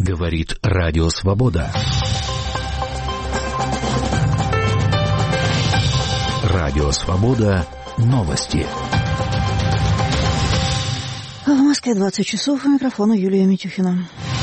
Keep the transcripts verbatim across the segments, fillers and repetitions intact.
Говорит Радио Свобода. Радио Свобода. Новости. В Москве двадцать часов. У микрофона Юлия Митюхина.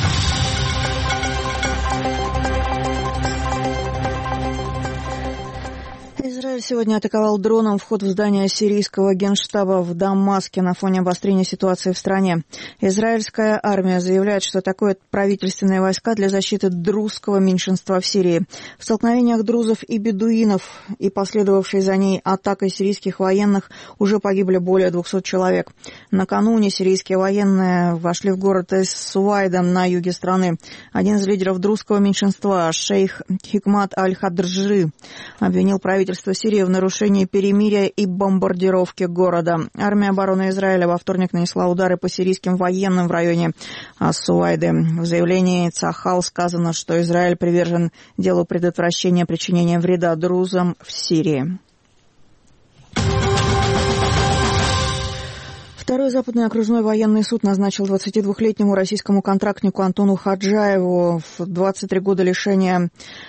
Израиль сегодня атаковал дроном вход в здание сирийского генштаба в Дамаске на фоне обострения ситуации в стране. Израильская армия заявляет, что атакует правительственные войска для защиты друзского меньшинства в Сирии. В столкновениях друзов и бедуинов и последовавшей за ней атакой сирийских военных уже погибли более двухсот человек. Накануне сирийские военные вошли в город Эс-Суайда на юге страны. Один из лидеров друзского меньшинства, шейх Хикмат Аль-Хадржи, обвинил правительство Сирии в нарушении перемирия и бомбардировке города. Армия обороны Израиля во вторник нанесла удары по сирийским военным в районе Ас-Суайды. В заявлении Цахал сказано, что Израиль привержен делу предотвращения причинения вреда друзам в Сирии. Второй Западный окружной военный суд назначил двадцатидвухлетнему российскому контрактнику Антону Хаджаеву в двадцать три года лишения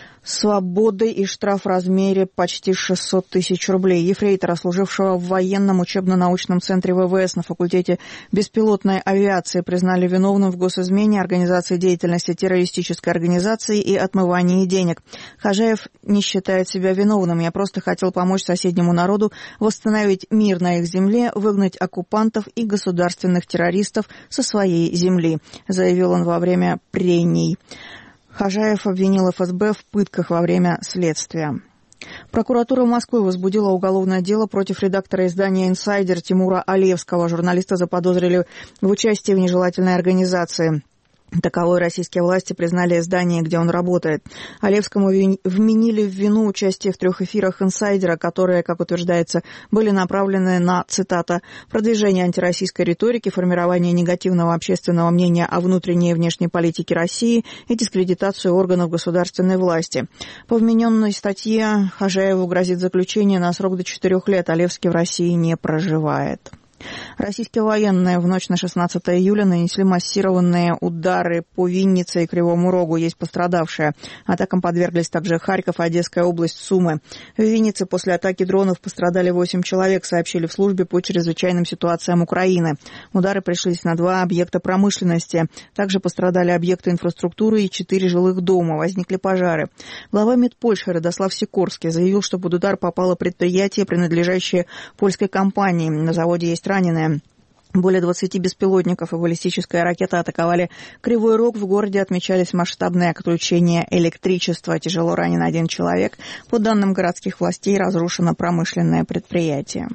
свободы и штраф в размере почти шестьсот тысяч рублей. Ефрейтора, служившего в военном учебно-научном центре ВВС на факультете беспилотной авиации, признали виновным в госизмене, организации деятельности террористической организации и отмывании денег. Хаджаев не считает себя виновным. «Я просто хотел помочь соседнему народу восстановить мир на их земле, выгнать оккупантов и государственных террористов со своей земли», заявил он во время прений. Хаджаев обвинил эф эс бэ в пытках во время следствия. Прокуратура Москвы возбудила уголовное дело против редактора издания «Инсайдер» Тимура Алевского. Журналиста заподозрили в участии в нежелательной организации. Таковой российские власти признали издание, где он работает. Алевскому вменили в вину участие в трех эфирах «Инсайдера», которые, как утверждается, были направлены на, цитата, «продвижение антироссийской риторики, формирование негативного общественного мнения о внутренней и внешней политике России и дискредитацию органов государственной власти». По вмененной статье Хаджаеву грозит заключение на срок до четырех лет. Алевский в России не проживает. Российские военные в ночь на шестнадцатое июля нанесли массированные удары по Виннице и Кривому Рогу. Есть пострадавшие. Атакам подверглись также Харьков и Одесская область, Сумы. В Виннице после атаки дронов пострадали восемь человек, сообщили в службе по чрезвычайным ситуациям Украины. Удары пришлись на два объекта промышленности. Также пострадали объекты инфраструктуры и четыре жилых дома. Возникли пожары. Глава МИД Польши Радослав Сикорский заявил, что под удар попало предприятие, принадлежащее польской компании. На заводе есть раненые. Более двадцати беспилотников и баллистическая ракета атаковали Кривой Рог. В городе отмечались масштабные отключения электричества. Тяжело ранен один человек. По данным городских властей, разрушено промышленное предприятие.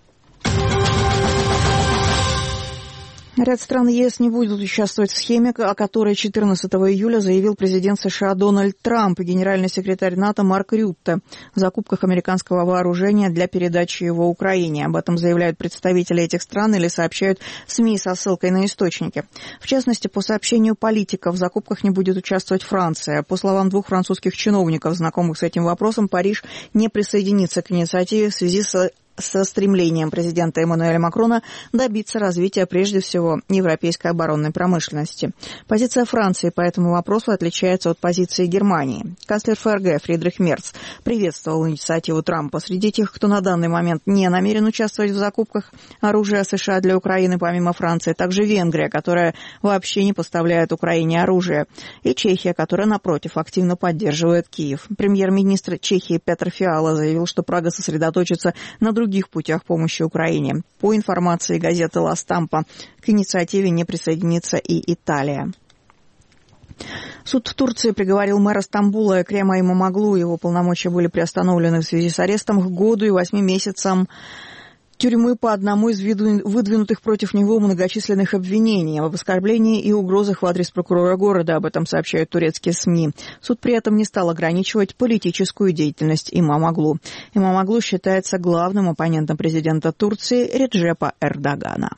Ряд стран ЕС не будут участвовать в схеме, о которой четырнадцатого июля заявил президент США Дональд Трамп и генеральный секретарь НАТО Марк Рютте в закупках американского вооружения для передачи его Украине. Об этом заявляют представители этих стран или сообщают СМИ со ссылкой на источники. В частности, по сообщению политиков, в закупках не будет участвовать Франция. По словам двух французских чиновников, знакомых с этим вопросом, Париж не присоединится к инициативе в связи с со стремлением президента Эммануэля Макрона добиться развития прежде всего европейской оборонной промышленности. Позиция Франции по этому вопросу отличается от позиции Германии. Канцлер эф эр гэ Фридрих Мерц приветствовал инициативу Трампа. Среди тех, кто на данный момент не намерен участвовать в закупках оружия США для Украины, помимо Франции, также Венгрия, которая вообще не поставляет Украине оружие, и Чехия, которая, напротив, активно поддерживает Киев. Премьер-министр Чехии Петр Фиала заявил, что Прага сосредоточится на других других путях помощи Украине. По информации газеты «Ла Стампа», к инициативе не присоединится и Италия. Суд в Турции приговорил мэра Стамбула Экрема Имамоглу. Его полномочия были приостановлены в связи с арестом к году и восьми месяцам тюрьмы по одному из выдвинутых против него многочисленных обвинений об оскорблении и угрозах в адрес прокурора города. Об этом сообщают турецкие СМИ. Суд при этом не стал ограничивать политическую деятельность Имамоглу. Имамоглу считается главным оппонентом президента Турции Реджепа Эрдогана.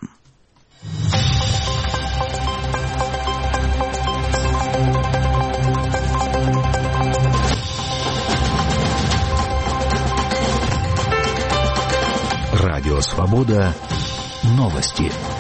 Радио Свобода. Новости.